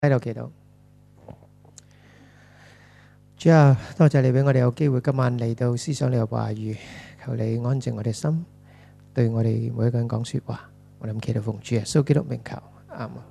喺度祈禱，主啊，多謝你俾我哋有機會今晚嚟到思想你嘅話語，求你安靜我哋心，對我哋每一個人講說話。我哋咁祈禱奉主耶穌基督名求，阿們。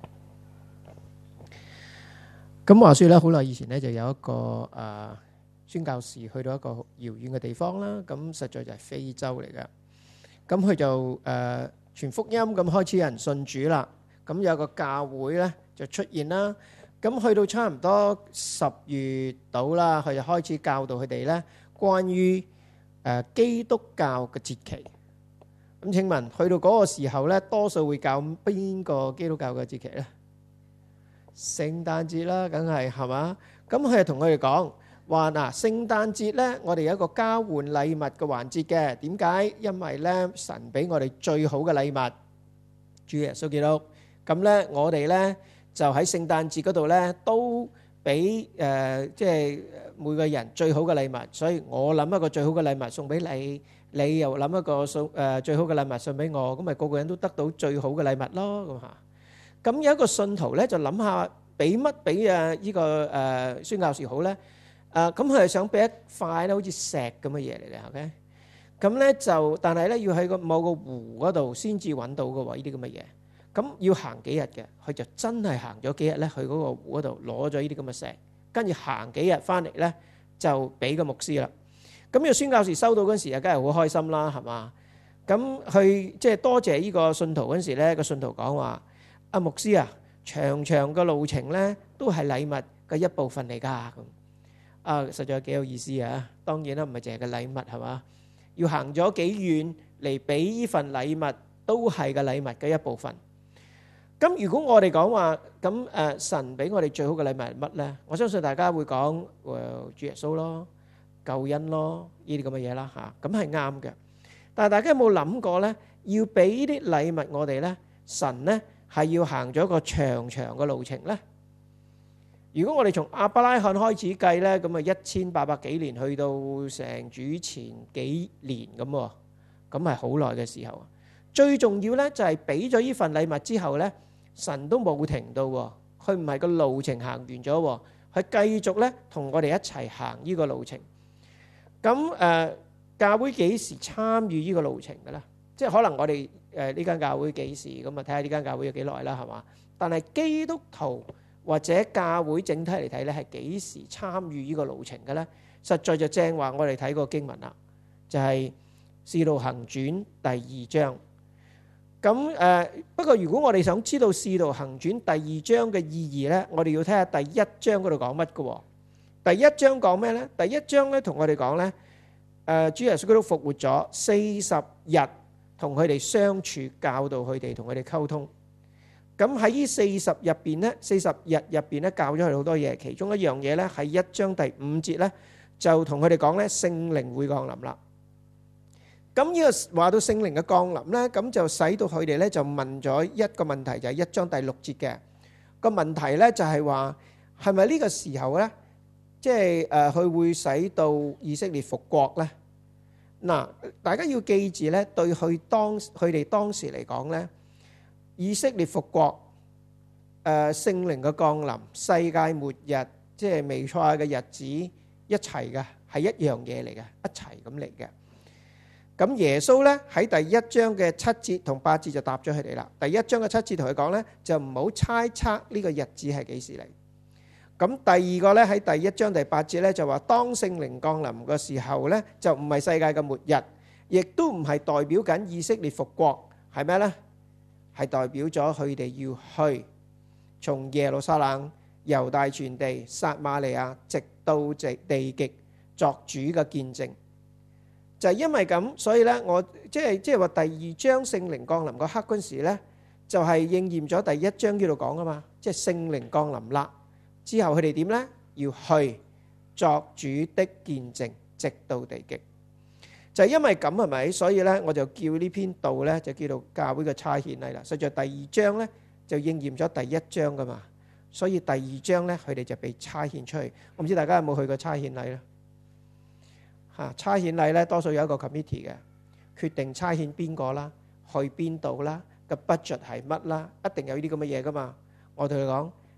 咁話說咧，好耐以前咧就有一個宣教士去到一個遙遠嘅地方啦，咁實在就係非洲嚟嘅。咁佢就傳福音，咁開始有人信主啦。咁有個教會咧就出現啦。咁去到差唔多10月度啦，佢就開始教導佢哋咧關於基督教嘅節期。咁請問去到嗰個時候咧，多數會教邊個基督教嘅節期咧？聖誕節啦，梗係嘛？咁佢就同佢哋講話嗱，聖誕節咧，我哋有一個交換禮物嘅環節嘅。點解？因為咧，神俾我哋最好嘅禮物，主耶穌基督。咁咧，我哋咧就喺聖誕節嗰度咧，都俾即係每個人最好嘅禮物。所以我諗一個最好嘅禮物送俾你，你又諗一個最好嘅禮物送俾我，咁咪個個人都得到最好嘅禮物咯。咁嚇。咁有一個信徒咧，就諗下俾乜俾呢個宣教士好咧？咁佢係想俾一塊咧，好似石咁嘅嘢嚟嘅，OK？咁咧就，但係咧要喺某個湖嗰度先至揾到嘅喎，呢啲咁嘅嘢。咁要行幾日嘅，佢就真係行咗幾日咧，去嗰個湖嗰度攞咗呢啲咁嘅石，跟住行幾日翻嚟咧，就俾個牧師啦。咁呢個宣教士收到嗰陣時啊，梗係好開心啦，係嘛？咁佢即係多謝呢個信徒嗰陣時咧，個信徒講話：阿牧師啊，長長嘅路程咧，都係禮物嘅一部分嚟㗎。咁實在幾有意思啊！當然啦，唔係淨係個禮物係嘛，要行咗幾遠嚟俾呢份禮物，都係個禮物嘅一部分。咁如果我哋講話咁神俾我哋最好嘅禮物係乜咧？我相信大家會講主耶穌咯、救恩咯，呢啲咁嘅嘢啦嚇，咁係啱嘅。但係大家有冇諗過咧？要俾呢啲禮物我哋咧，神咧係要行咗一個長長嘅路程咧。如果我哋從亞伯拉罕開始計咧，咁啊1800幾年去到成主前幾年咁喎，咁係好耐嘅時候。最重要咧就係俾咗呢份禮物之後咧，神都冇停到喎，佢唔係個路程行完咗喎，佢繼續咧同我哋一齊行呢個路程。咁教會幾時參與呢個路程嘅咧？即係可能我哋呢間教會幾時咁啊？睇下呢間教會有幾耐啦，係嘛？但係基督徒或者教會整體嚟睇咧，係幾時參與呢個路程嘅咧？實在就正話我哋睇個經文啦，就係《使徒行傳》第2章。咁不過如果我哋想知道《使徒行傳》第2章嘅意義咧，我哋要睇下第1章嗰度講乜嘅喎。第1章講咩咧？第1章咧同我哋講咧，主耶穌基督復活咗40日，同佢哋相處，教導佢哋，同佢哋溝通。咁喺呢40入邊咧，40日入邊咧，教咗佢好多嘢。其中一樣嘢咧，係1章第5節咧，就同佢哋講咧，聖靈會降臨啦。咁呢個話到聖靈嘅降臨咧，咁就使到佢哋咧就問咗一個問題，就係1章第6節嘅個問題咧，就係話係咪呢個時候咧，即係佢會使到以色列復國咧？嗱，大家要記住咧，對佢哋當時嚟講咧，以色列復國，聖靈嘅降臨，世界末日，即係彌賽亞嘅日子一齊嘅，係一樣嘢嚟嘅，一齊咁嚟嘅。咁耶穌咧喺第1章嘅7節同8節就答咗佢哋啦。第1章嘅7節同佢講咧，就唔好猜測呢個日子係幾時嚟。咁第二個咧喺第1章第8節咧就話，當聖靈降臨嘅時候咧，就唔係世界嘅末日，亦都唔係代表緊以色列復國，係咩咧？係代表咗佢哋要去從耶路撒冷、猶大全地、撒瑪利亞，直到地極作主嘅見證。就係因為咁，所以咧，我即係話第2章聖靈降臨個刻嗰陣時咧，就係應驗咗第1章呢度講啊嘛，即係聖靈降臨啦。之後佢哋點咧？要去作主的見證，直到地極。就係因為咁係咪？所以咧，我就叫呢篇道咧就叫做教會嘅差遣禮啦。實在第2章咧就應驗咗第1章噶嘛，所以第2章咧佢哋就被差遣出去。我唔知大家有冇去過差遣禮咧？差遣禮咧多數有一個 committee 嘅，決定差遣邊個啦，去邊度啦，個 budget 係乜啦，一定有呢啲咁嘅嘢噶嘛。我同佢講，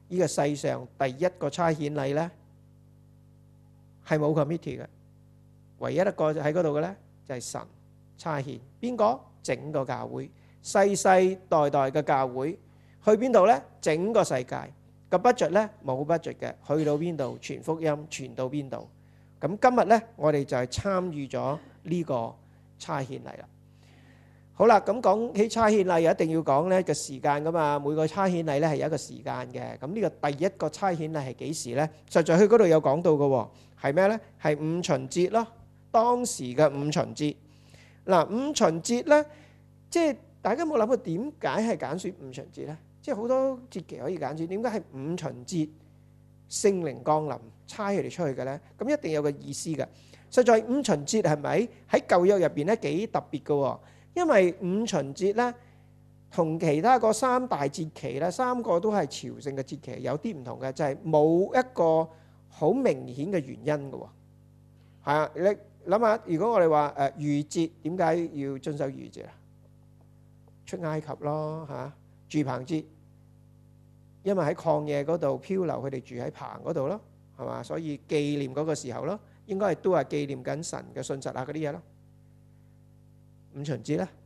呢個世上第一個差遣禮咧係冇 committee 嘅，唯一一個喺嗰度嘅咧就係神差遣。邊個？整個教會，世世代代嘅教會去邊度咧？整個世界個 budget 咧冇 budget 嘅，去到邊度傳福音，傳到邊度。咁今日咧，我哋就係參與咗呢個差遣禮啦。好啦，咁講起差遣禮，一定要講咧個時間噶嘛。每個差遣禮咧係有一個時間嘅。咁呢個第一個差遣禮係幾時咧？實在佢嗰度有講到嘅喎，係咩咧？係五旬節咯，當時嘅五旬節。嗱，五旬節咧，即係大家有冇諗過點解係揀選五旬節咧？即係好多節期可以揀選，點解係五旬節聖靈降臨差佢哋出去嘅咧？咁一定有個意思嘅。實在五旬節係咪喺舊約入邊咧幾特別嘅喎？因為五旬節咧同其他個三大節期咧，三個都係朝聖嘅節期，有啲唔同嘅，就係冇一個好明顯嘅原因嘅喎。係啊，你諗下，如果我哋話逾節，點解要遵守逾節啊？出埃及咯嚇，住棚節，因為喺曠野嗰度漂流，佢哋住喺棚嗰度咯，係嘛？所以紀念嗰個時候咯，應該係都係紀念緊神嘅信實啊嗰啲嘢咯。五旬節咧，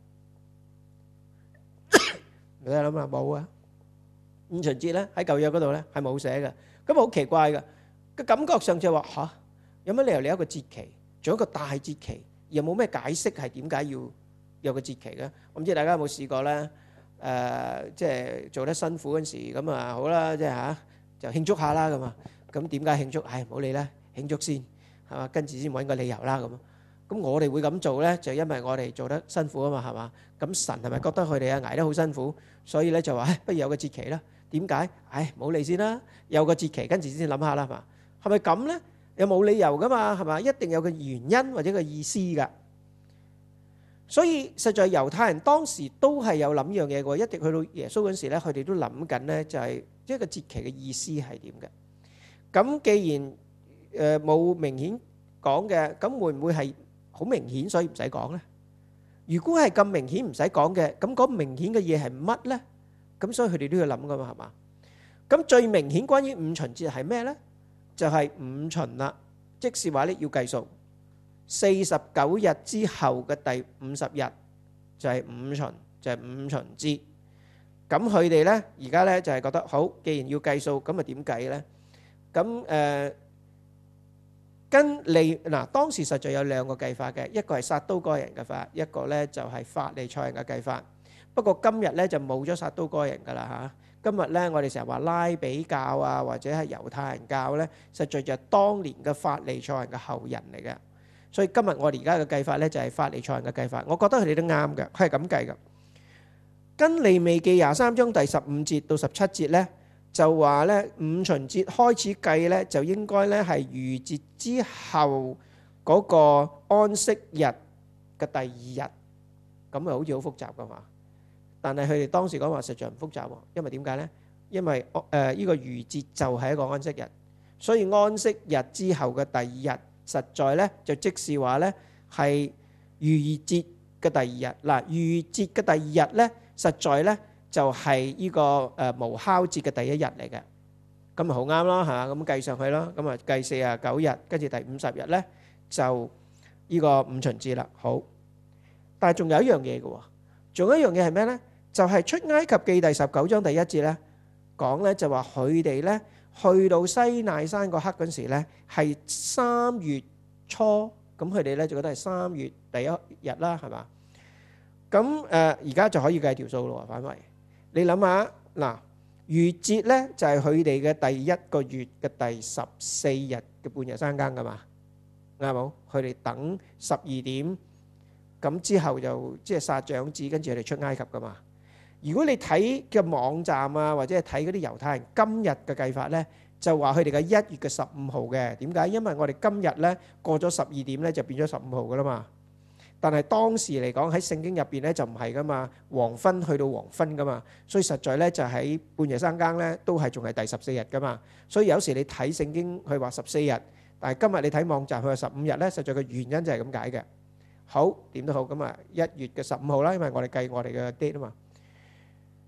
你諗下冇啊？五旬節咧喺舊約嗰度咧係冇寫嘅，咁好奇怪嘅，個感覺上就話嚇，有乜理由你有一個節期，仲有一個大節期，又冇咩解釋係點解要有個節期嘅？我唔知大家有冇試過咧？即係做得辛苦嗰陣時，咁啊好啦，即係嚇就慶祝下啦咁啊。咁點解慶祝？唉，唔好理啦，慶祝先係嘛，跟住先揾個理由啦咁。咁我哋會咁做咧，就因為我哋做得辛苦啊嘛，係嘛？咁神係咪覺得佢哋啊捱得好辛苦，所以咧就話唉，不如有個節期啦？點解？唉，冇理先啦，有個節期跟住先諗下啦，係嘛？係咪咁咧？有冇理由噶嘛？係嘛？一定有個原因或者個意思噶。所以實在猶太人當時都係有諗呢樣嘢嘅，一直去到耶穌嗰時咧，佢哋都諗緊咧，就係一個節期嘅意思係點嘅。咁既然冇明顯講嘅，咁會唔會係好明顯所以唔使講咧？如果係咁明顯唔使講嘅，咁嗰明顯嘅嘢係乜咧？咁所以佢哋都要諗噶嘛，係嘛？咁最明顯關於五旬節係咩咧？就係五旬啦，即是話咧要計數。49日之後嘅第50日就係五旬，就係五旬節。咁佢哋咧而家咧就係覺得好，既然要計數，咁啊點計咧？咁跟利嗱，當時實在有兩個計法嘅，一個係撒都該人嘅法，一個咧就係法利賽人嘅計法。不過今日咧就冇咗撒都該人噶啦嚇。今日咧我哋成日話拉比教啊，或者係猶太人教咧，實在就係當年嘅法利賽人嘅後人嚟嘅。所以今日我哋而家嘅計法咧就係法利賽人嘅計法，我覺得佢哋都啱嘅，佢係咁計嘅。跟利未記23章第15節到17節咧，就話咧五旬節開始計咧，就應該咧係逾節之後嗰個安息日嘅第二日，咁啊好似好複雜噶嘛。但係佢哋當時講話實在唔複雜喎，因為點解咧？因為呢個逾節就係一個安息日，所以安息日之後嘅第二日。實在咧就即是話咧係逾節嘅第二日嗱，逾節嘅第二日咧，實在咧就係呢個無酵節嘅第一日嚟嘅，咁咪好啱咯嚇，咁計上去咯，咁啊計49日，跟住第50日咧就呢個五旬節啦。好，但係仲有一樣嘢嘅喎，仲有一樣嘢係咩咧？就係出埃及記第19章第1節咧講咧就話佢哋咧。去到西奈山個刻嗰陣時咧，係3月初，咁佢哋咧就覺得係3月第一日啦，係嘛？咁而家就可以計條數咯，反為你諗下嗱，逾節咧就係佢哋嘅第一個月嘅第14日嘅半日三更噶嘛，啱冇？佢哋等12點，咁之後就即係殺長子，跟住佢哋出埃及噶嘛。如果你睇嘅網站啊，或者係睇嗰啲猶太人今日嘅計法咧，就話佢哋嘅1月嘅15號嘅，點解？因為我哋今日咧過咗12點咧就變咗15號噶啦嘛。但係當時嚟講喺聖經入邊咧就唔係噶嘛，黃昏去到黃昏噶嘛，所以實在咧就喺半夜三更咧都係仲係第14日噶嘛。所以有時你睇聖經佢話14日，但係今日你睇網站佢話15日咧，實在嘅原因就係咁解嘅。好，點都好咁啊，1月嘅15號啦，因為我哋計我哋嘅 date 啊嘛。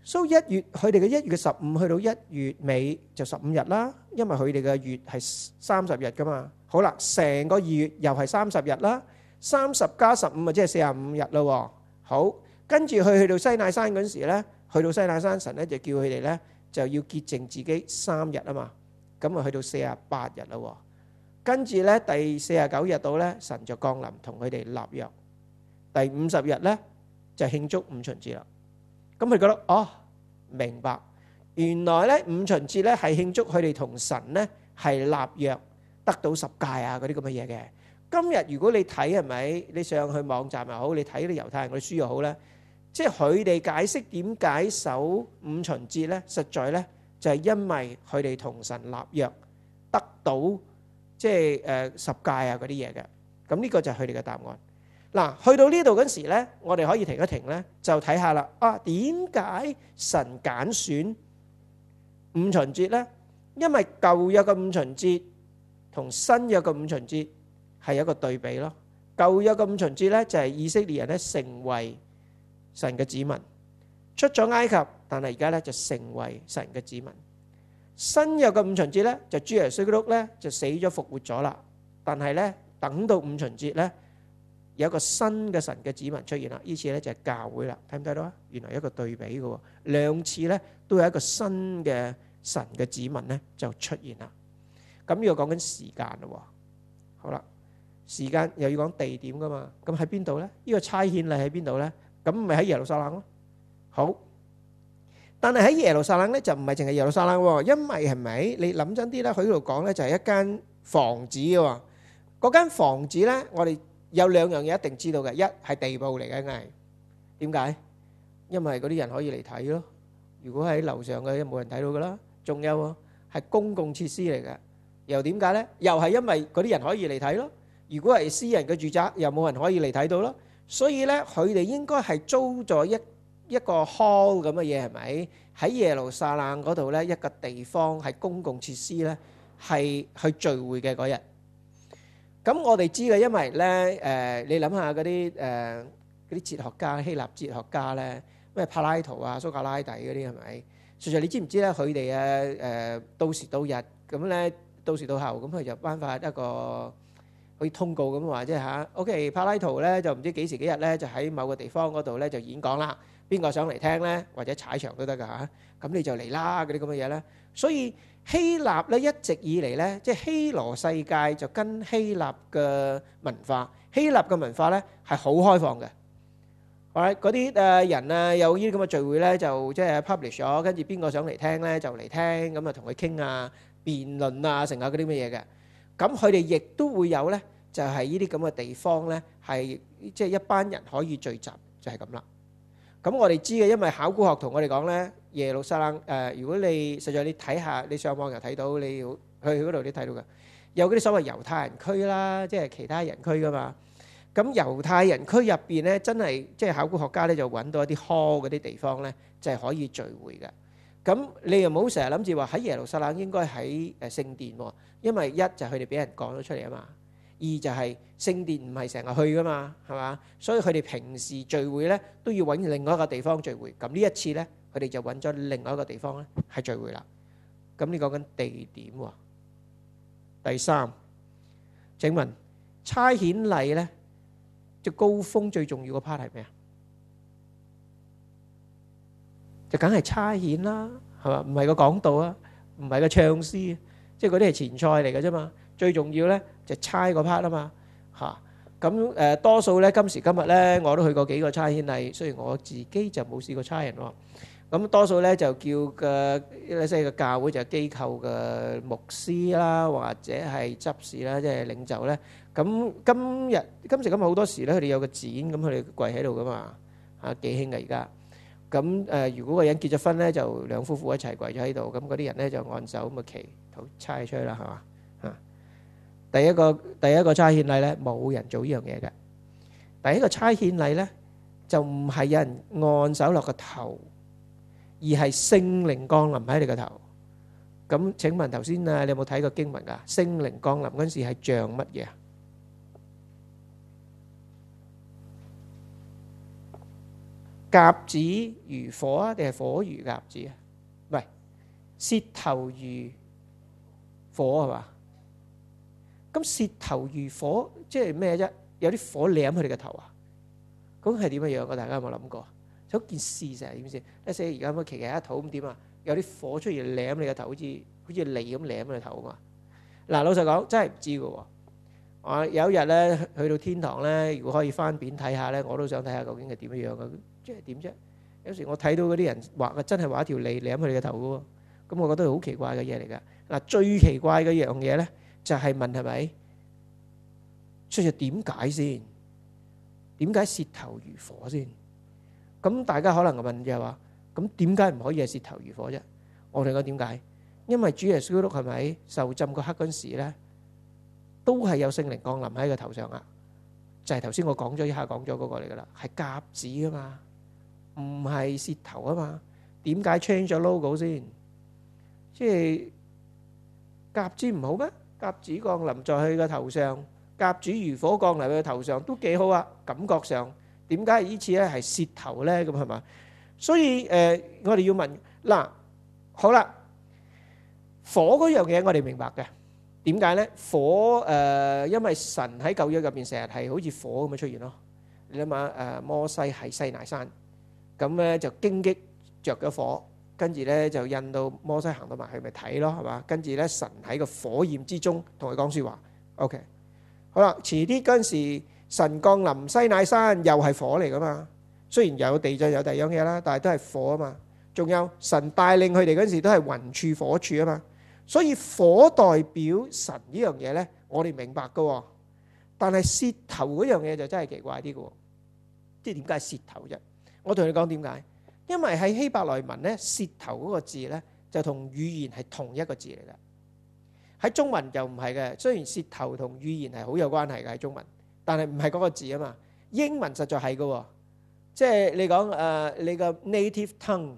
所以佢哋嘅1月15去到1月尾就15日啦，因為佢哋嘅月係30日噶嘛。好啦，成個2月又係30日啦，30加15即係45日咯。好，跟住去到西乃山嗰陣時咧，去到西乃山神咧就叫佢哋咧就要潔淨自己3日啊嘛，咁啊去到48日啦。跟住咧第49日到咧，神就降臨同佢哋立約。第50日咧就慶祝五旬節啦。咁佢覺得哦，明白，原來咧五旬節咧係慶祝佢哋同神咧係立約，得到十誡啊嗰啲咁嘅嘢嘅。今日如果你睇係咪，你上去網站又好，你睇啲猶太人嗰啲書又好咧，即係佢哋解釋點解守五旬節咧，實在咧就係因為佢哋同神立約，得到即係十誡啊嗰啲嘢嘅。咁呢個就係佢哋嘅答案。嗱，去到呢度嗰時咧，我哋可以停一停咧，就睇下啦。啊，點解神揀選五旬節咧？因為舊約嘅五旬節同新約嘅五旬節係一個對比咯。舊約嘅五旬節咧就係以色列人咧成為神嘅子民，出咗埃及，但係而家咧就成為神嘅子民。新約嘅五旬節咧就主耶穌基督咧就死咗復活咗啦，但係咧等到五旬節咧，有一個新嘅神嘅子民出現啦，呢次咧就係教會啦，睇唔睇到啊？原來一個對比嘅，兩次咧都有一個新嘅神嘅子民咧就出現啦。咁呢個講緊時間咯。好啦，時間又要講地點噶嘛，咁喺邊度咧？呢個差遣禮喺邊度咧？咁咪喺耶路撒冷咯。好，但係喺耶路撒冷咧就唔係淨係耶路撒冷喎，因為係咪？你諗真啲咧，佢呢度講咧就係一間房子嘅喎。嗰間房子咧，我哋有兩樣嘢一定知道嘅，一係地鋪嚟嘅，梗係點解？因為嗰啲人可以嚟睇咯。如果喺樓上嘅，冇人睇到噶啦。仲有係公共設施嚟嘅，又點解咧？又係因為嗰啲人可以嚟睇咯。如果係私人嘅住宅，又冇人可以嚟睇到咯。所以咧，佢哋應該係租咗一個 hall 咁嘅嘢，係咪？喺耶路撒冷嗰度咧，一個地方係公共設施咧，係去聚會嘅嗰日。咁我哋知嘅，因為咧你諗下嗰啲哲學家，希臘哲學家咧，咩柏拉圖啊、蘇格拉底嗰啲係咪？實在你知唔知咧？佢哋到時到日咁咧，到時到後咁佢就頒發一個好似通告咁話，即係嚇 OK， 柏拉圖咧就唔知幾時幾日咧就喺某個地方嗰度咧就演講啦。邊個想嚟聽咧？或者踩場都得㗎嚇。咁你就嚟啦嗰啲咁嘅嘢咧。所以希臘咧一直以嚟咧，即係希羅世界就跟希臘嘅文化，希臘嘅文化咧係好開放嘅。嗰啲人啊有呢啲咁嘅聚會咧，就即係 publish 咗，跟住邊個想嚟聽咧就嚟聽，咁啊同佢傾啊、辯論啊，成下嗰啲乜嘢嘅。咁佢哋亦都會有咧，就係呢啲咁嘅地方咧，係即係一班人可以聚集，就係咁啦。咁我哋知嘅，因為考古學同我哋講咧，耶路撒冷如果你實在你睇下，你上網又睇到，你要去嗰度你睇到嘅，有嗰啲所謂猶太人區啦，即係其他人區噶嘛。咁猶太人區入邊咧，真係即係考古學家咧就揾到一啲 hall 嗰啲地方咧，就係可以聚會嘅。咁你又唔好成日諗住話喺耶路撒冷應該喺聖殿喎，因為一就係佢哋俾人趕咗出嚟啊嘛。二就係聖殿唔係成日去噶嘛，係嘛？所以佢哋平時聚會咧都要揾另外一個地方聚會。咁呢一次咧，佢哋就揾咗另外一個地方咧係聚會啦。咁你講緊地點喎。第三，請問差遣禮咧，最高峰最重要嘅 part 係咩啊？就梗係差遣啦，係嘛？唔係個講道啊，唔係個唱詩，即係嗰啲係前菜嚟嘅啫嘛。最重要咧就差嗰 part 啊嘛嚇。咁多數咧今時今日咧我都去過幾個差遣禮，雖然我自己就冇試過差人喎。咁多數咧就叫嘅即係個教會就係機構嘅牧師啦，或者係執事啦，即係領袖咧。咁今時今日好多時咧，佢哋有個展，咁佢哋跪喺度噶嘛嚇，幾興嘅而家。咁如果個人結咗婚咧，就兩夫婦一齊跪咗喺度，咁嗰啲人咧就按手咁啊祈禱差出去啦，係嘛嚇。第一個差遣禮咧，冇人做呢樣嘢嘅。第一個差遣禮咧，就唔係有人按手落個頭，而係聖靈降臨喺你個頭。咁請問頭先啊，你有冇睇過經文㗎？聖靈降臨嗰陣時係像乜嘢啊？ 鴿子如火啊，定係火如鴿子啊？唔係，舌頭如火係嘛？咁舌頭如火即係咩啫？有啲火舐佢哋嘅頭啊？咁係點樣樣？大家有冇諗過？有件事成係點先？一寫而家咁奇奇一肚咁點啊？有啲火出現舐你個頭，好似脷咁舐你個頭啊嘛！嗱，老實講真係唔知嘅喎。我有一日咧去到天堂咧，如果可以翻片睇下咧，我都想睇下究竟係點樣樣嘅。即係點啫？有時我睇到嗰啲人畫嘅真係畫一條脷舐佢哋個頭嘅喎。咁我覺得係好奇怪嘅嘢嚟㗎。嗱，最奇怪嘅樣嘢咧就係問係咪？所以點解先？點解舌頭如火先？咁大家可能問就係話：咁點解唔可以係舌頭如火啫？我哋講點解？因為主耶穌基督係咪受浸個刻嗰陣時咧，都係有聖靈降臨喺個頭上啊！就係頭先我講咗一下講咗嗰個嚟㗎啦，係鴿子啊嘛，唔係舌頭啊嘛。點解 change 咗 logo 先？即係鴿子唔好咩？鴿子降臨在佢個頭上，鴿子如火降臨佢個頭上都幾好啊！感覺上點解呢次咧係舌頭咧？咁係嘛？所以我哋要問嗱，好啦，火嗰樣嘢我哋明白嘅。點解咧？火因為神喺舊約入邊成日係好似火咁樣出現咯。你諗下摩西喺西奈山，咁咧就荊棘着咗火，跟住咧就引到摩西行到埋去咪睇咯，係嘛？跟住咧神喺個火焰之中同佢講説話。OK， 好啦，遲啲嗰陣時神降臨西奈山又係火嚟噶嘛？雖然有地震有第二樣嘢啦，但係都係火啊嘛。仲有神帶領佢哋嗰陣時都係雲柱火柱啊嘛。所以火代表神呢樣嘢咧，我哋明白㗎。但係舌頭嗰樣嘢就真係奇怪啲嘅。即係點解舌頭啫？我同你講點解？因為喺希伯來文咧，舌頭嗰個字咧就同語言係同一個字嚟嘅。喺中文就唔係嘅。雖然舌頭同語言係好有關係嘅喺中文，但係唔係嗰個字啊嘛。英文實在係嘅。即係你講你個 native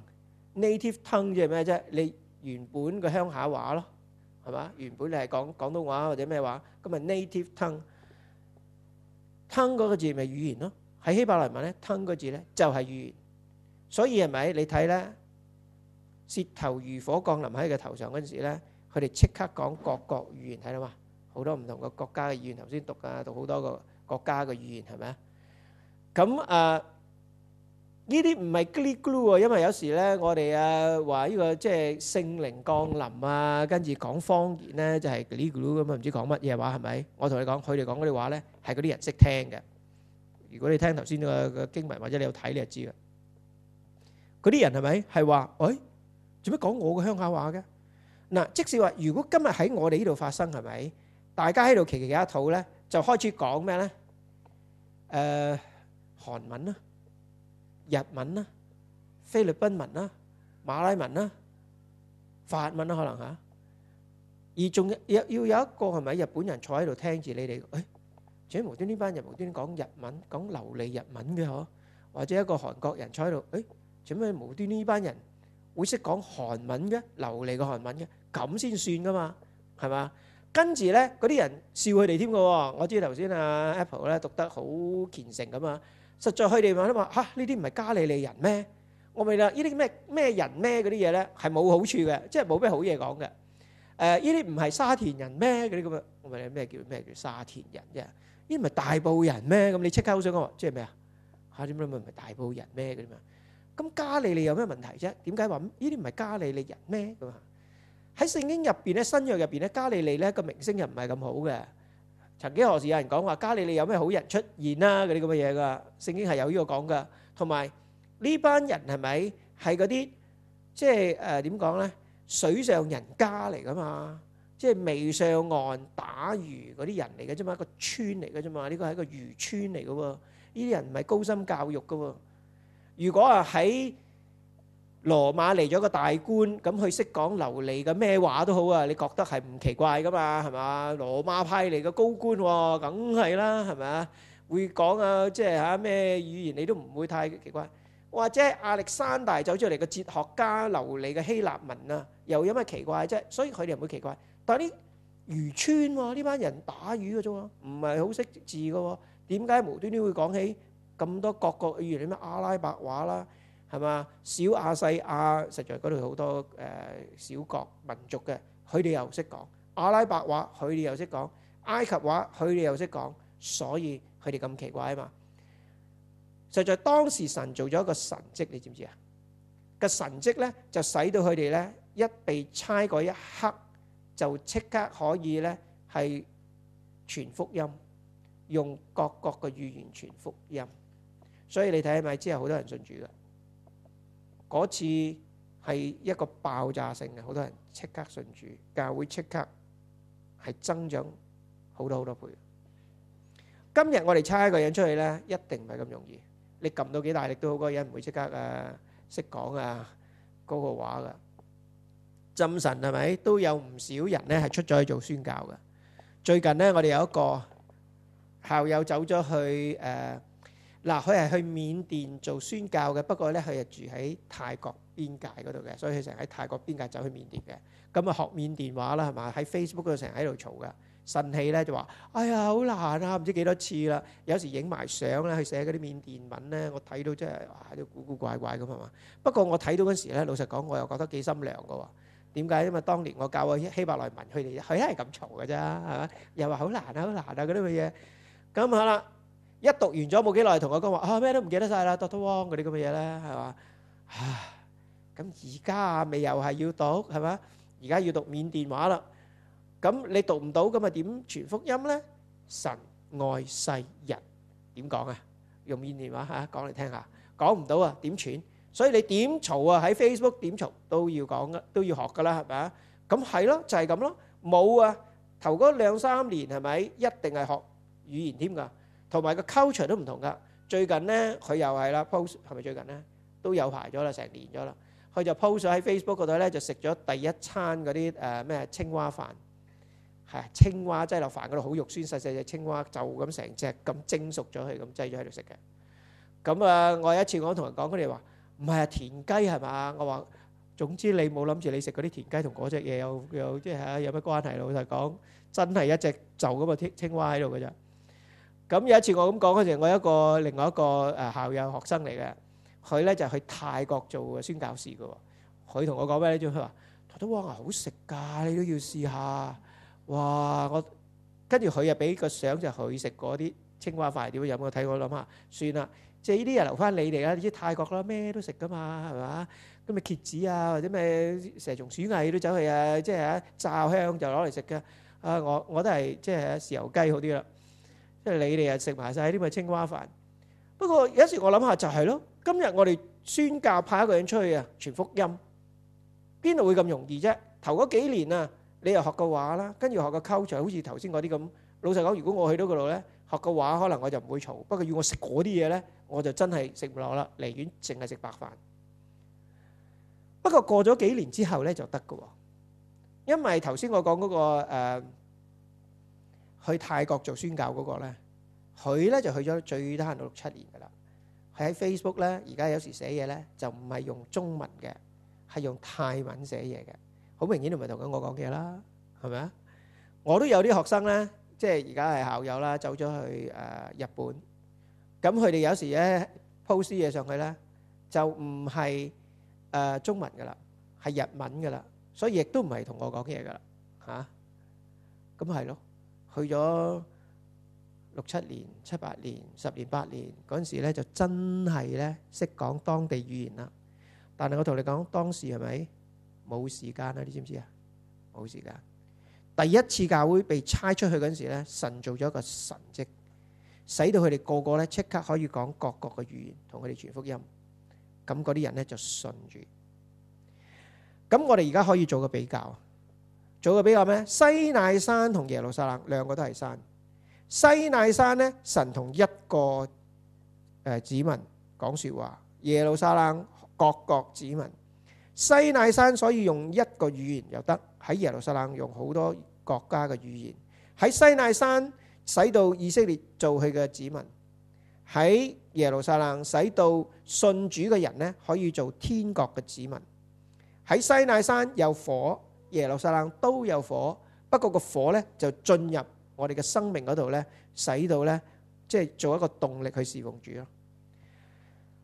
tongue 即係咩啫？你原本個鄉下話咯，係嘛？原本你係講廣東話或者咩話，咁咪 native tongue 嗰個字咪語言咯。喺希伯來文咧，tongue 個字咧就係語言。所以係咪你睇咧，舌頭如火降臨喺佢頭上嗰陣時咧，佢哋即刻講各國語言，睇到嘛？好多唔同嘅國家嘅語言，頭先讀好多個國家嘅語言係咪啊？咁呢啲唔係 glue 喎，因為有時咧我哋話呢個即係聖靈降臨啊，跟住講方言咧就係 glue 咁啊，唔知講乜嘢話係咪？我同你講，佢哋講嗰啲話咧係嗰啲人識聽嘅。如果你聽頭先個經文或者你有睇你就知啦。嗰啲人係咪係話，喂，做乜講我個鄉下話嘅？嗱，即使話如果今日喺我哋呢度發生係咪？大家喺度奇奇一肚咧，就開始講咩咧？韓文啦。日文啦、菲律賓文啦、馬來文啦、法文啦，可能嚇。而仲要有一個係咪日本人坐喺度聽住你哋？誒，做咩無端呢班人無端講日文，講流利日文嘅嗬？或者一個韓國人坐喺度，誒，做咩無端呢班人會識講韓文嘅，流利嘅韓文嘅？咁先算噶嘛，係嘛？跟住咧，嗰啲人笑佢哋添嘅喎。我知頭先Apple 咧讀得好虔誠咁啊。實在佢哋話嚇呢啲唔係加利利人咩？我咪啦，呢啲咩人咩嗰啲嘢咧係冇好處嘅，即係冇咩好嘢講嘅。呢啲唔係沙田人咩嗰啲咁啊？我咪咩叫沙田人啫？呢啲唔係大埔人咩？咁你即刻好想講即係咩啊？嚇點解唔係大埔人咩嗰啲嘛？咁加利利有咩問題啫？點解話呢啲唔係加利利人咩？咁啊喺聖經入邊咧，新約入邊咧，加利利咧個名聲又唔係咁好嘅。曾幾何時有人講話加利利有咩好人出現啦？嗰啲咁嘅嘢噶，聖經係有呢個講噶。同埋呢班人係咪係嗰啲即係點講咧？水上人家嚟噶嘛？即係未上岸打魚嗰啲人嚟嘅啫嘛，一個村嚟嘅啫嘛。呢個係一個漁村嚟嘅喎。呢啲人唔係高深教育嘅喎。如果啊喺羅馬嚟咗個大官，咁佢識講流利嘅咩話都好啊，你覺得係唔奇怪噶嘛？係嘛？羅馬派嚟嘅高官喎，梗係啦，係咪啊？會講啊，即係嚇咩語言你都唔會太奇怪。或者亞歷山大走出嚟嘅哲學家流利嘅希臘文啊，又有咩奇怪啫？所以佢哋唔會奇怪。但係啲漁村喎，呢班人打魚嘅啫喎，唔係好識字嘅喎，點解無端端會講起咁多各國語言，啲咩阿拉伯話啦，係嘛？小亞細亞，實在嗰度好多小國民族嘅，佢哋又識講阿拉伯話，佢哋又識講埃及話，佢哋又識講，所以佢哋咁奇怪啊嘛。實在當時神做咗一個神蹟，你知唔知啊？個神蹟咧就使到佢哋咧一被差嗰一刻就即刻可以咧係傳福音，用各國嘅語言傳福音。所以你睇咪之後好多人信主嘅，嗰次係一個爆炸性嘅，好多人即刻信主，教會即刻係增長好多好多倍。今日我哋差一個人出去咧，一定唔係咁容易。你撳到幾大力都好，嗰個人唔會即刻識講嗰個話噶。浸神係咪都有唔少人咧係出咗去做宣教嘅？最近咧我哋有一個校友走咗去佢係去緬甸做宣教嘅，不過咧佢係住喺泰國邊界嗰度嘅，所以佢成日喺泰國邊界走去緬甸嘅。咁啊學緬甸話啦，係嘛？喺 Facebook 嗰度成日喺度嘈噶。神氣咧就話：哎呀好難啊，唔知幾多次啦。有時影埋相咧，去寫嗰啲緬甸文咧，我睇到真係喺度古古怪怪咁係嘛。不過我睇到嗰時咧，老實講我又覺得幾心涼噶喎。點解？因為當年我教過希伯來文，佢哋係咁嘈㗎啫，係嘛？又話好難啊，好難啊嗰啲咁嘅嘢。咁好啦，一讀完咗冇幾耐，同我講話咩都唔記得曬啦，Doctor Wong嗰啲咁嘅嘢咧，係嘛？咁而家咪又係要讀係嘛？而家要讀緬甸話啦。咁你讀唔到咁啊？點傳福音咧？神愛世人點講啊？用緬甸話嚇講嚟聽下，講唔到啊？點傳？所以你點嘈啊？喺 Facebook 點嘈都要講，都要學㗎啦，係咪啊？咁係咯，就係咁咯。冇啊，頭嗰2-3年係咪一定係學語言添㗎？同埋個 culture 都唔同㗎。最近咧佢又係啦 post 係咪最近咧都有排咗啦，成年咗啦。佢就 post 咗喺 Facebook 嗰度咧，就食咗第一餐嗰啲咩青蛙飯。係青蛙擠落飯嗰度，好肉酸，細細隻青蛙就咁成隻咁蒸熟咗佢，咁擠咗喺度食嘅。咁我有一次我同人講，佢哋話唔係啊，田雞係嘛？我話總之你冇諗住你食嗰啲田雞同嗰隻嘢有即係有咩關係？老實講，真係一隻就咁嘅青蛙喺度嘅咋。咁有一次我咁講嗰陣，我另外一個校友學生嚟嘅，佢咧就去泰國做宣教士嘅喎。佢同我講咩咧？佢話台灣啊好食㗎，你都要試下。哇！我跟住佢又俾個相就佢食嗰啲青蛙飯點樣飲，我睇我諗下算啦，即係呢啲嘢留翻你哋啦，你知泰國啦咩都食噶嘛，係嘛？咁咪蠍子啊或者咩蛇蟲鼠蟻都走去即係炸香就攞嚟食嘅。我都係即係豉油雞好啲啦，即係你哋又食埋曬啲咁嘅青蛙飯。不過有時我諗下就係咯，今日我哋宣教派一個人出去傳福音，邊度會咁容易啫？頭嗰幾年啊！你又學個話啦，跟住學個 culture，好似頭先嗰啲咁。老實講，如果我去到嗰度咧，學個話可能我就唔會嘈。不過要我食嗰啲嘢咧，我就真係食唔落啦，寧願淨係食白飯。不過過咗幾年之後咧就得㗎喎，因為頭先我講嗰個去泰國做宣教嗰個咧，佢咧就去咗最低限度6-7年㗎啦。佢喺 Facebook 咧，而家有時寫嘢咧就唔係用中文嘅，係用泰文寫嘢嘅。好明顯，唔係同緊我講嘢啦，係咪啊？我都有啲學生咧，即係而家係校友啦，走咗去日本。咁佢哋有時咧 post 嘢上去咧，就唔係中文噶啦，係日文噶啦，所以亦都唔係同我講嘢噶啦嚇。咁係咯，去咗6-7年、7-8年、10年、8年嗰陣時咧，就真係咧識講當地語言啦。但係我同你講，當時係咪？冇時間啊！你知唔知啊？冇時間。第一次教會被差出去嗰陣時咧，神做咗一個神蹟，使到佢哋個個咧即刻可以講各國嘅語言，同佢哋傳福音。咁嗰啲人咧就信住。咁我哋而家可以做個比較，做個比較咩？西奈山同耶路撒冷兩個都係山。西奈山咧，神同一個子民講説話；耶路撒冷各國子民。西奈山所以用一個語言又得，喺耶路撒冷用好多國家嘅語言。喺西奈山使到以色列做佢嘅子民，喺耶路撒冷使到信主嘅人呢可以做天國嘅子民。喺西奈山有火，耶路撒冷都有火，不過個火呢就進入我哋嘅生命嗰度呢，使到呢即係做一個動力去侍奉主咯。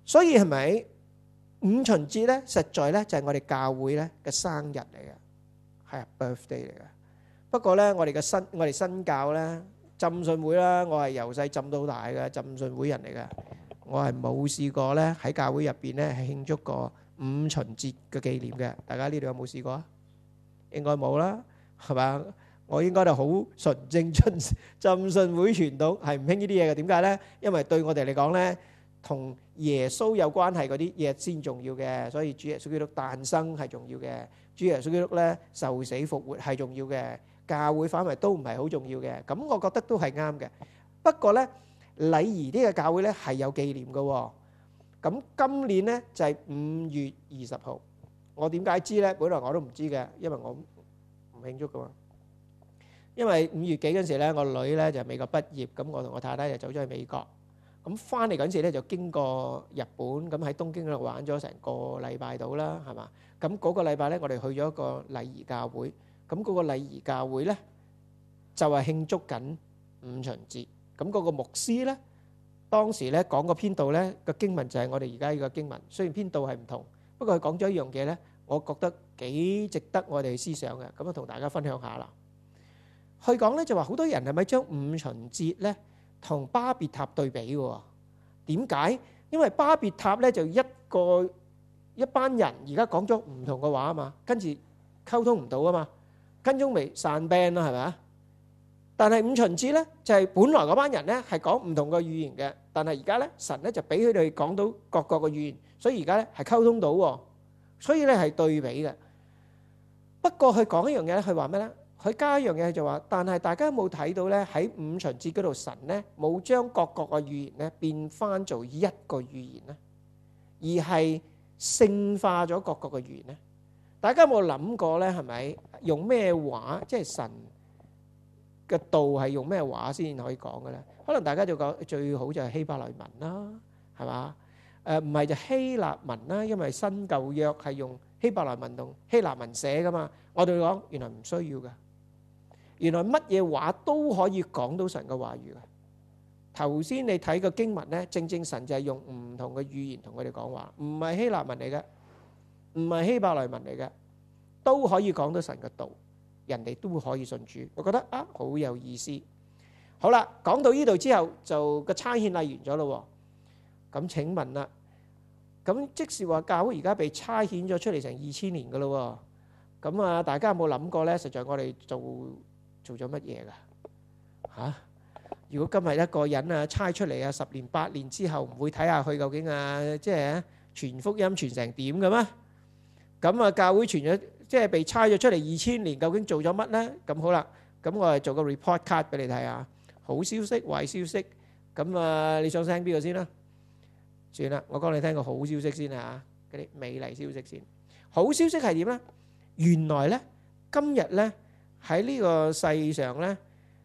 所以係咪五旬節咧，實在咧就係我哋教會咧嘅生日嚟嘅，係 birthday 嚟嘅。不過咧，我哋新教咧浸信會啦，我係由細浸到大嘅浸信會人嚟嘅，我係冇試過咧喺教會入邊咧係慶祝過五旬節嘅紀念嘅。大家呢度有冇試過啊？應該冇啦，係嘛？我應該就好純正浸信會傳統，係唔興呢啲嘢嘅。點解咧？因為對我哋嚟講咧，同耶穌有關係嗰啲嘢先重要嘅，所以主耶穌基督誕生係重要嘅，主耶穌基督咧受死復活係重要嘅，教會範圍都唔係好重要嘅。咁我覺得都係啱嘅。不過咧，禮儀呢個教會咧係有紀念嘅。咁今年咧就係5月20號。我點解知咧？本來我都唔知嘅，因為我唔慶祝㗎嘛。因為5月幾嗰陣時咧，我女咧就美國畢業，咁我同我太太就走咗去美國。咁翻嚟嗰陣時咧，就經過日本，咁喺東京嗰度玩咗成個禮拜到啦，係嘛？咁嗰個禮拜咧，我哋去咗一個禮儀教會。咁嗰個禮儀教會咧，就係慶祝緊五旬節。咁嗰個牧師咧，當時咧講個編導咧個經文就係我哋而家呢個經文，雖然編導係唔同，不過佢講咗一樣嘢咧，我覺得幾值得我哋思想嘅。咁啊，同大家分享下啦。佢講咧就話好多人係咪將五旬節咧同巴別塔對比嘅？點解？因為巴別塔咧就一班人而家講咗唔同嘅話啊嘛，跟住溝通唔到啊嘛，跟蹤咪散 band 啦，係咪啊？但係五旬節咧就係本來嗰班人咧係講唔同嘅語言嘅，但係而家咧神咧就俾佢哋講到各個嘅語言，所以而家咧係溝通到喎，所以咧係對比嘅。不過佢講一樣嘢咧，佢話咩咧？佢加一樣嘢就話，但係大家有冇睇到咧？喺五旬節嗰度，神咧冇將各國嘅語言咧變翻做一個語言咧，而係聖化咗各國嘅語言咧。大家有冇諗過咧？係咪用咩話？即係神嘅道係用咩話先可以講嘅咧？可能大家就講最好就係希伯來文啦，係嘛？唔係就希臘文啦，因為新舊約係用希伯來文同希臘文寫噶嘛。我哋講原來唔需要嘅。原來乜嘢話都可以講到神嘅話語嘅。頭先你睇個經文咧，正正神就係用唔同嘅語言同佢哋講話，唔係希臘文嚟嘅，唔係希伯來文嚟嘅，都可以講到神嘅道，人哋都可以信主。我覺得啊，好有意思。好啦，講到呢度之後，就個差遣禮完咗咯。咁請問啦，咁即是話教會而家被差遣咗出嚟成2000年噶咯。咁啊，大家有冇諗過咧？實在我哋做咗乜嘢㗎？嚇！如果今日一個人啊差出嚟啊，10年8年之後唔會睇下佢究竟啊，即係傳福音傳成點嘅咩？咁啊，教會傳咗即係被差咗出嚟2000年，究竟做咗乜咧？咁好啦，咁我係做個 report card 俾你睇下，好消息、壞消息。咁啊，你想聽邊個先啦？算啦，我講你聽個好消息先啊，嗰啲美麗消息先。好消息係點咧？原來咧，今日咧。喺呢個世上咧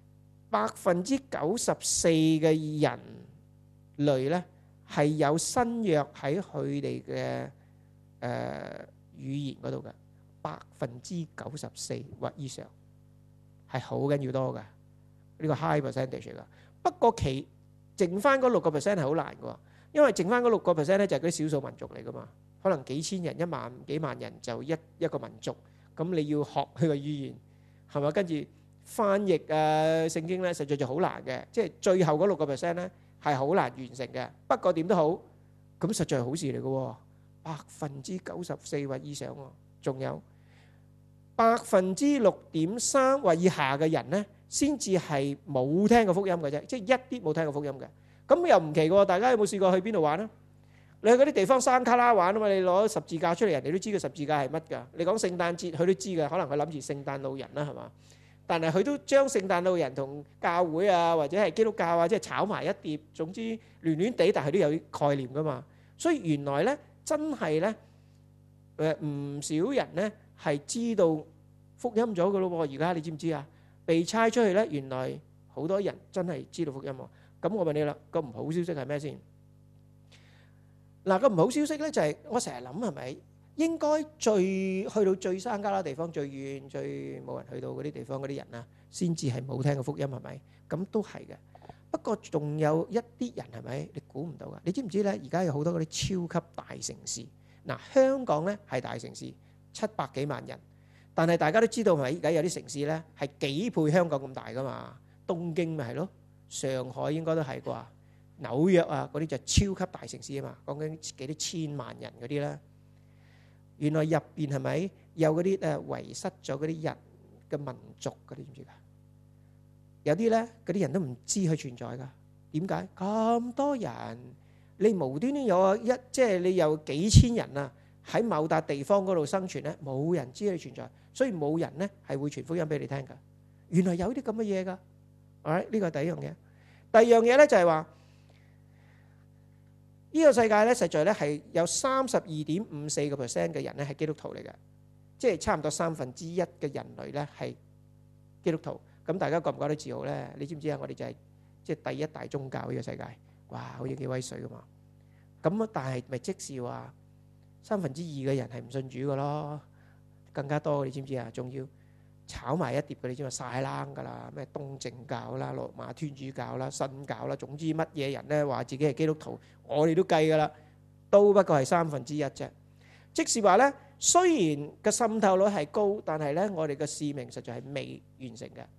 ，94%嘅人類咧係有新約喺佢哋嘅語言嗰度嘅，94%或以上係好緊要多嘅，呢個 high percentage 㗎。不過剩翻嗰6%係好難嘅，因為剩翻嗰6%咧就係嗰啲少數民族嚟噶嘛，可能幾千人、1萬幾萬人就一個民族，咁你要學佢個語言。係咪？跟住翻譯聖經咧，實在就好難嘅。即係最後嗰6%咧，係好難完成嘅。不過點都好，咁實在係好事嚟嘅。94%或以上喎，仲有6.3%或以下嘅人咧，先至係冇聽過福音嘅啫，即係一啲冇聽過福音嘅。咁又唔奇嘅喎。大家有冇試過去邊度玩啊？你去嗰啲地方山卡拉玩啊嘛，你攞十字架出嚟，人哋都知個十字架係乜㗎。你講聖誕節，佢都知㗎，可能佢諗住聖誕老人啦，係嘛？但係佢都將聖誕老人同教會啊，或者係基督教啊，即係炒埋一碟。總之亂亂地，但係都有概念㗎嘛。所以原來咧，真係咧，唔少人咧係知道福音咗㗎咯喎。而家你知唔知啊？被差出去咧，原來好多人真係知道福音喎。咁我問你啦，個唔好消息係咩先？嗱，個唔好消息咧就係我成日諗係咪應該去到最山旮旯地方、最遠、最冇人去到嗰啲地方嗰啲人啊，先至係冇聽過福音係咪？咁都係嘅。 不過仲有一啲人係咪？你估唔到噶？你知唔知咧？而家有好多嗰啲超級大城市，嗱，香港咧係大城市，700幾萬人，但係大家都知道係咪？而家有啲城市咧係幾倍香港咁大噶嘛？東京咪係咯，上海應該都係啩，紐約啊嗰啲就超級大城市啊嘛，講緊幾多千萬人嗰啲啦。原來入邊係咪有嗰啲遺失咗嗰啲人嘅民族嗰啲，知唔知㗎？有啲咧，嗰啲人都唔知佢存在噶。點解咁多人？你無端端有即係你有幾千人啊，喺某笪地方嗰度生存咧，冇人知佢存在，所以冇人咧係會傳福音俾你聽噶。原來有啲咁嘅嘢噶。呢個係第一樣嘢。第二樣嘢咧就係話，呢個世界咧實在咧係有32.54% 嘅人咧係基督徒嚟嘅，即係差唔多1/3嘅人類咧係基督徒。咁大家覺唔覺得自豪咧？你知唔知啊？我哋就係即係第一大宗教呢個世界，哇！好似幾威水噶嘛。咁啊，但係咪即是話2/3嘅人係唔信主噶咯？更加多，你知唔知啊？仲要炒埋一碟嘅，你知嘛？晒冷噶啦，咩東正教啦、羅馬天主教啦、新教啦，總之乜嘢人咧話自己係基督徒，我哋都計噶啦，都不過係1/3啫。即是話咧，雖然個滲透率係高，但係咧我哋嘅使命實在係未完成嘅。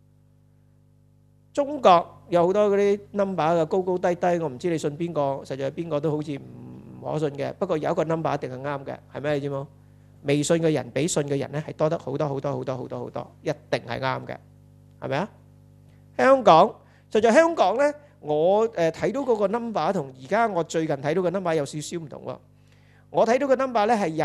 中國有好多嗰啲 number 嘅高高低低，我唔知你信邊個，實在邊個都好似唔可信嘅。不過有一個 number 一定係啱嘅，係咩你知冇？未信嘅人比信嘅人咧係多得好多好多好多好多好多，一定係啱嘅，係咪啊？香港實在香港咧，我睇到嗰個 number 同而家我最近睇到嘅 number 有少少唔同喎。我睇到嘅 number 咧係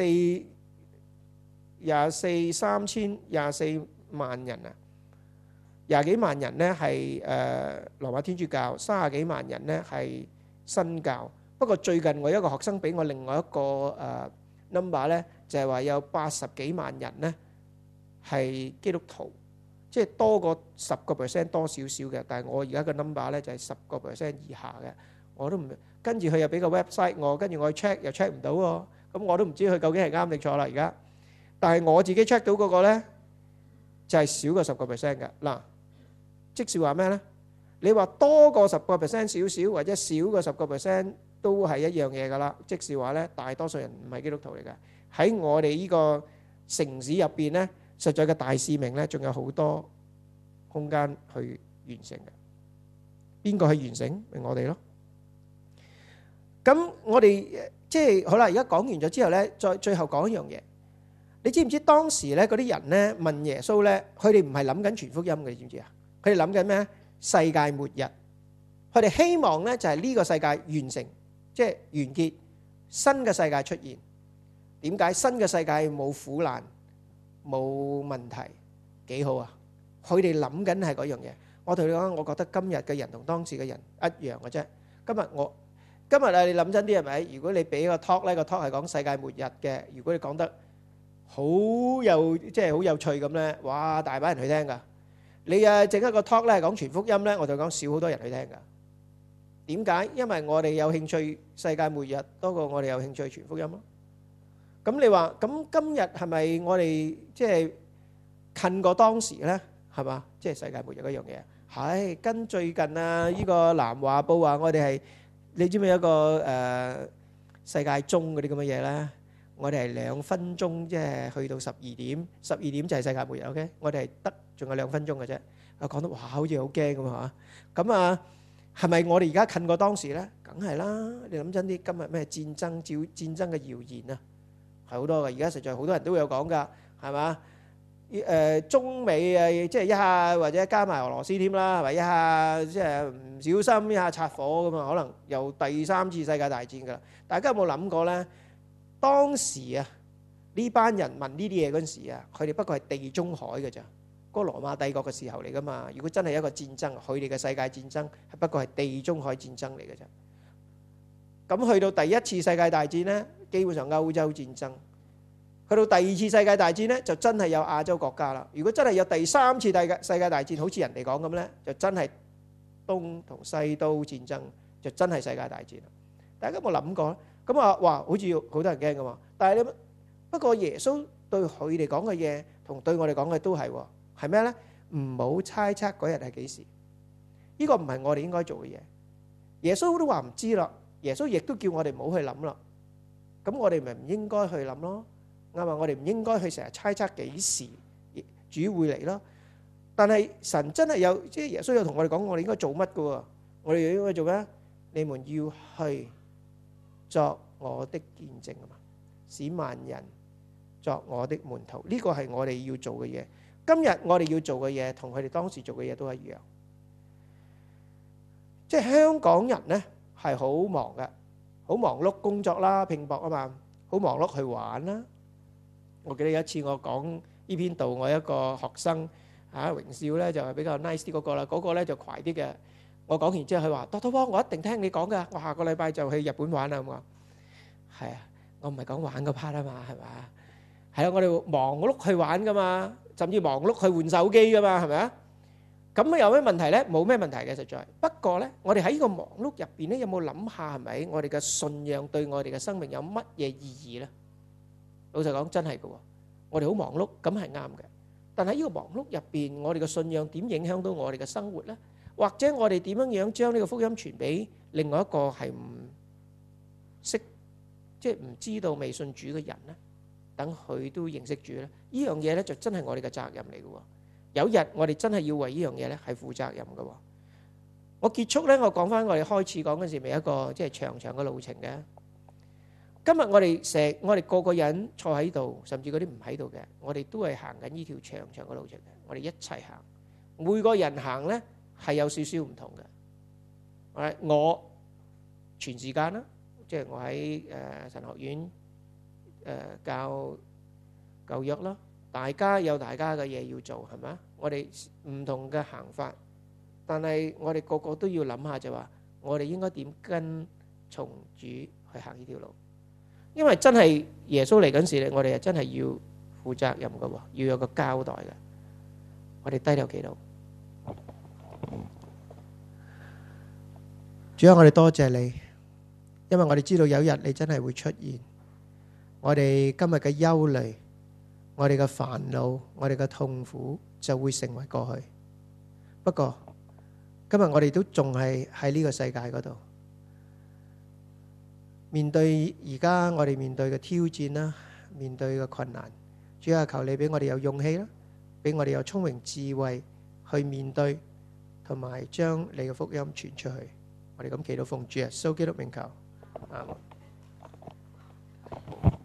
24萬人啊。20幾萬人咧係羅馬天主教，30幾萬人咧係新教。不過最近我一個學生俾我另外一個number 咧，就係話有80幾萬人咧係基督徒，即係多過10% 多少少嘅。但係我而家嘅 number 咧就係10% 以下嘅，我都唔跟住佢又俾個 website 我，跟住我去 check 又 check 唔到喎，咁我都唔知佢究竟係啱定錯啦而家。但係我自己 check 到嗰個咧就係少過10% 嘅嗱。即是話咩咧？你話多過10% 少少，或者少過10% 都係一樣嘢噶啦。即是話咧，大多數人唔係基督徒嚟嘅。喺我哋呢個城市入邊咧，實在嘅大使命咧，仲有好多空間去完成嘅。邊個去完成？咪我哋咯。咁我哋即係好啦。而家講完咗之後咧，再最後講一樣嘢。你知唔知當時咧嗰啲人咧問耶穌咧，佢哋唔係諗緊傳福音嘅，你知唔知啊？佢哋諗緊咩？世界末日，佢哋希望咧就係呢個世界完成，即係完結，新嘅世界出現。點解新嘅世界冇苦難、冇問題，幾好啊？佢哋諗緊係嗰樣嘢。我同你講，我覺得今日嘅人同當時嘅人一樣嘅啫。今日啊，你諗真啲係咪？如果你俾個 talk 咧，個 talk 係講世界末日嘅，如果你講得好有即係好有趣咁咧，哇，大把人去聽㗎。你整一個 talk 咧講全福音咧，我就講少好多人去聽㗎。點解？因為我哋有興趣世界末日多過我哋有興趣全福音咯。咁你話咁今日係咪我哋即係近過當時咧？係嘛？即係世界末日嗰樣嘢。係跟最近啊，呢個南華報話我哋係，你知唔知有一個世界鐘嗰啲咁嘅嘢咧？我哋係2分鐘，即係去到12點就係世界末日。OK， 我哋係得仲有2分鐘嘅啫。啊，講得哇，好似好驚咁啊！咁啊，係咪我哋而家近過當時咧？梗係啦！你諗真啲，今日咩戰爭嘅謠言啊，係好多嘅。而家實在好多人都有講㗎，係嘛？中美啊，即係一下或者加埋俄羅斯添啦，係咪一下即係唔小心一下拆火咁啊？可能又第3次世界大戰㗎啦。大家有冇諗過咧？當時啊，呢班人問呢啲嘢嗰陣時啊，佢哋不過係地中海嘅咋，嗰個羅馬帝國嘅時候嚟噶嘛。如果真係一個戰爭，佢哋嘅世界戰爭係不過係地中海戰爭嚟嘅啫。咁去到第1次世界大戰咧，基本上歐洲戰爭；去到第2次世界大戰咧，就真係有亞洲國家啦。如果真係有第3次世界大戰，好似人哋講咁咧，就真係東同西都戰爭，就真係世界大戰啦。大家有冇諗過咧？咁啊，哇！好似好多人驚㗎嘛。但係你不過耶穌對佢哋講嘅嘢同對我哋講嘅都係喎，係咩咧？唔好猜測嗰日係幾時， 呢個唔係我哋應該做嘅嘢。耶穌都話唔知啦，耶穌亦都叫我哋唔好去諗啦。咁我哋咪唔應該去諗咯，啱嘛？我哋唔應該去成日猜測幾時主會嚟咯。但係神真係有，即係耶穌有同我哋講，我哋應該做乜㗎喎？我哋又應該做咩？你們要去作我的見證啊嘛，使萬人作我的門徒。呢個係我哋要做嘅嘢。今日我哋要做嘅嘢同佢哋當時做嘅嘢都一樣。即係香港人呢係好忙嘅，好忙碌工作啦、拼搏啊嘛，好忙碌去玩啦。我記得有一次我講呢篇道，我一個學生榮少咧就係比較 nice 啲嗰個啦，嗰個咧就快啲嘅。我講完之後，佢話：Doctor Wong，我一定聽你講㗎，我下個禮拜就去日本玩啦。咁話係啊，我唔係講玩嗰 part 啊嘛，係咪啊？係啊，我哋忙碌去玩㗎嘛，甚至忙碌去換手機㗎嘛，係咪啊？咁有咩問題咧？冇咩問題嘅，實在。不過咧，我哋喺呢個忙碌入邊咧，有冇諗下係咪我哋嘅信仰對我哋嘅生命有乜嘢意義咧？老實講，真係㗎喎，我哋好忙碌，咁係啱嘅。但喺呢個忙碌入邊，我哋嘅信仰點影響到我哋嘅生活咧？或者我哋點樣樣將呢個福音傳俾另外一個係唔識，即係唔知道未信主嘅人咧？等佢都認識主咧？呢樣嘢咧就真係我哋嘅責任嚟嘅喎。有日我哋真係要為呢樣嘢咧係負責任嘅喎。我結束咧，我講翻我哋開始講嗰時，咪一個即係長長嘅路程嘅。今日我哋個個人坐喺度，甚至嗰啲唔喺度嘅，我哋都係行緊呢條長長嘅路程嘅。我哋一齊行，每個人行咧係有少少唔同嘅。我全時間啦，即係我喺神學院教舊約啦。大家有大家嘅嘢要做，係咪？我哋唔同嘅行法，但係我哋個個都要諗下就話，我哋應該點跟從主去行呢條路？因為真係耶穌嚟緊時咧，我哋係真係要負責任嘅喎，要有個交代嘅。我哋低頭祈禱，主啊，我哋多謝你，因為我哋知道有一日你真係會出現。我哋今日嘅憂慮，我哋嘅煩惱，我哋嘅痛苦就會成為過去。不過今日我哋都仲係喺呢個世界嗰度，面對而家我哋面對嘅挑戰啦，面對嘅困難，主啊，求你俾我哋有勇氣啦，俾我哋有聰明智慧去面對，同埋將你嘅福音傳出去。我哋咁祈禱奉主耶穌基督名求，阿門。